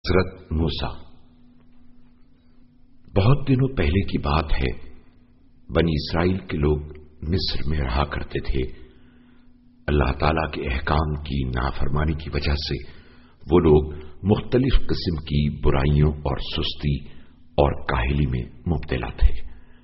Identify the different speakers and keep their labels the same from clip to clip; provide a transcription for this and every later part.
Speaker 1: حضرت موسیٰ۔ بہت دنوں پہلے کی بات ہے، بنی اسرائیل کے لوگ مصر میں رہا کرتے تھے۔ اللہ تعالی کے احکام کی نافرمانی کی وجہ سے وہ لوگ مختلف قسم کی برائیوں اور سستی اور کاہلی میں مبتلا تھے۔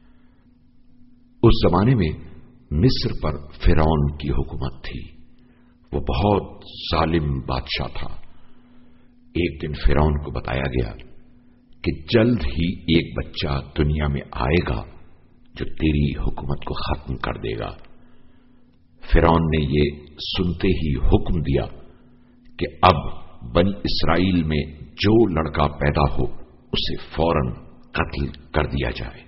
Speaker 1: اس زمانے میں مصر پر فرعون کی حکومت تھی۔ وہ بہت ظالم بادشاہ تھا۔ ایک دن فرعون کو بتایا گیا کہ جلد ہی ایک بچہ دنیا میں آئے گا جو تیری حکومت کو ختم کر دے گا۔ فرعون نے یہ سنتے ہی حکم دیا کہ اب بنی اسرائیل میں جو لڑکا پیدا ہو اسے فوراً قتل کر دیا جائے۔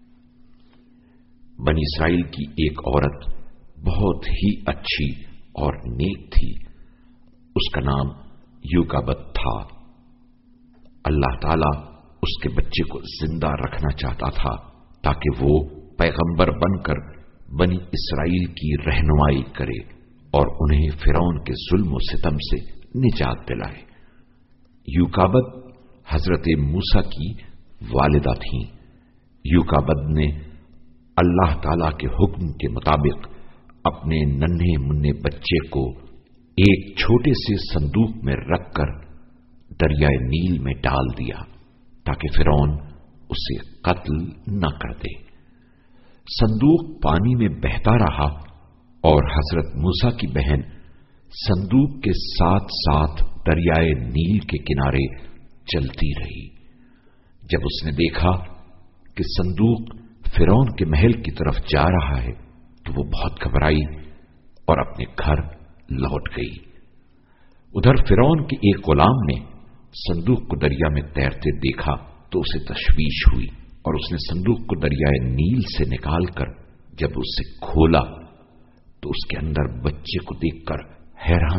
Speaker 1: بنی اسرائیل کی ایک عورت بہت ہی اچھی اور نیک تھی۔ اس کا نام یوکابد تھا۔ اللہ تعالی اس کے بچے کو زندہ رکھنا چاہتا تھا تاکہ وہ پیغمبر بن کر بنی اسرائیل کی رہنمائی کرے اور انہیں فرعون کے ظلم و ستم سے نجات دلائے۔ یوکابد حضرت موسیٰ کی والدہ تھیں۔ یوکابد نے اللہ تعالی کے حکم کے مطابق اپنے ننھے منھے بچے کو ایک چھوٹے سے صندوق میں رکھ کر دریائے نیل میں ڈال دیا تاکہ فرعون اسے قتل نہ کر دے۔ صندوق پانی میں بہتا رہا اور حضرت موسیٰ کی بہن صندوق کے ساتھ ساتھ دریائے نیل کے کنارے چلتی رہی۔ جب اس نے دیکھا کہ صندوق فرعون کے محل کی طرف جا رہا ہے تو وہ بہت گھبرائی اور اپنے گھر لوٹ گئی۔ ادھر فرعون کے ایک غلام نے صندوق کو دریا میں تیرتے دیکھا تو اسے تشویش ہوئی اور اس نے صندوق کو دریائے نیل سے نکال کر جب اسے کھولا تو اس کے اندر بچے کو دیکھ کر حیران